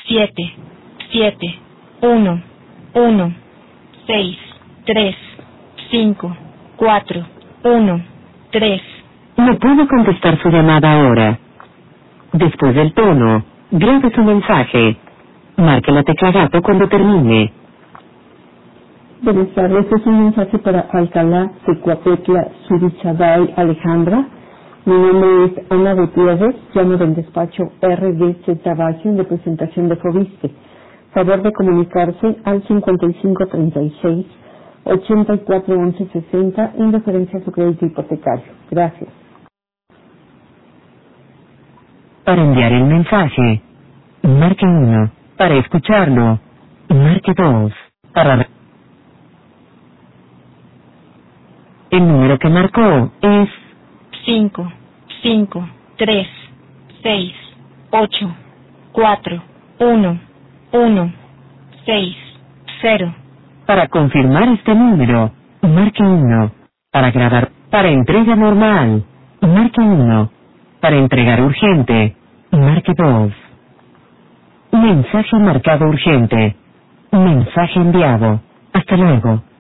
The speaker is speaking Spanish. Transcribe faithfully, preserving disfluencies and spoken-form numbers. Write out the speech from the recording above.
siete, siete, uno, uno, seis, tres, cinco, cuatro, uno, tres. No puedo contestar su llamada ahora. Después del tono, grabe su mensaje. Marque la tecla gato cuando termine. Buenas tardes, es un mensaje para Alcalá, Tecuapetla, Surichabay, Alejandra. Mi nombre es Ana Gutiérrez, llamo del despacho R D Z Bajo de presentación de Fobiste. Favor de comunicarse al cincuenta y cinco treinta y seis, ochenta y cuatro once sesenta en referencia a su crédito hipotecario. Gracias. Para enviar el mensaje, marque uno. Para escucharlo, marque dos. Para... El número que marcó es cinco, cinco, tres, seis, ocho, cuatro, uno, uno, seis, cero. Para confirmar este número, marque uno. Para grabar, para entrega normal, marque uno. Para entregar urgente, marque dos. Mensaje marcado urgente. Mensaje enviado. Hasta luego.